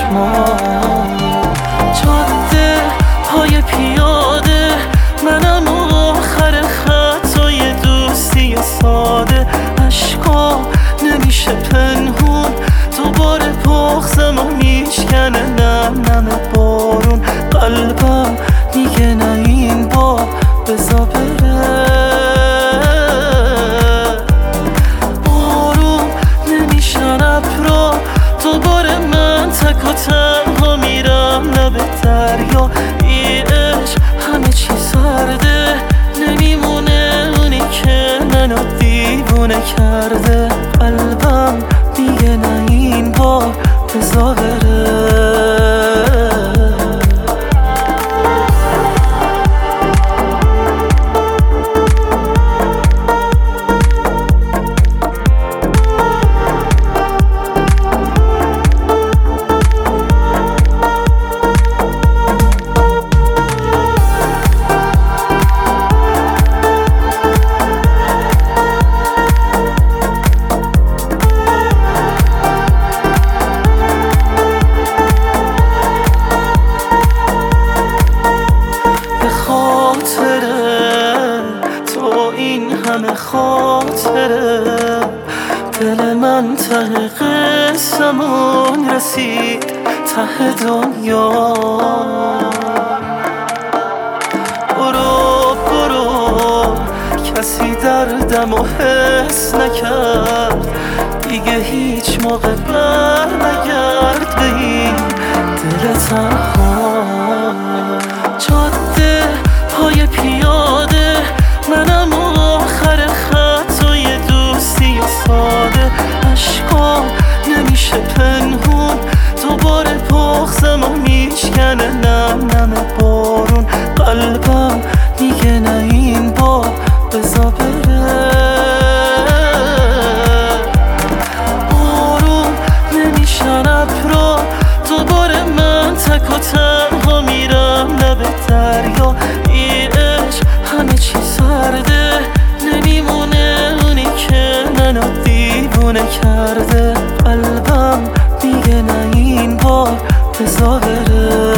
چشمان. جاده های پیاده، منم آخر خطای دوستی ساده. عشقا نمیشه پنهون، دوباره بغضم و میشکنه نم نم بارون. قلبم میگه نه این بار بزا بره. آروم نمیشن ابرا، دوباره من تک و تنها میرم لب دریا. ای عشق همه چی سرده، نمیمونه اونی که منو دیوونه کرده. قلبم میگه نه این بار بزا بره. همه خاطره دل من ته قسمون رسید، ته دنیا. برو برو کسی دردم و حس نکرد، دیگه هیچ موقع بر نگرد به این دل تنها. جاده های پیاده، منم آخر خطای دوستی ساده. عشقا نمیشه پنهون، دوباره بغضم و میشکنه نم نم بارون. قلبم میگه نه این بار بزا بره. آروم نمیشن ابرا، دوباره من تک و تنها میرم لب دریا. ای عشق همه چی سرده، نمیمونه اونی که منو دیوونه کرده. قلبم میگه نه این بار بزا بره.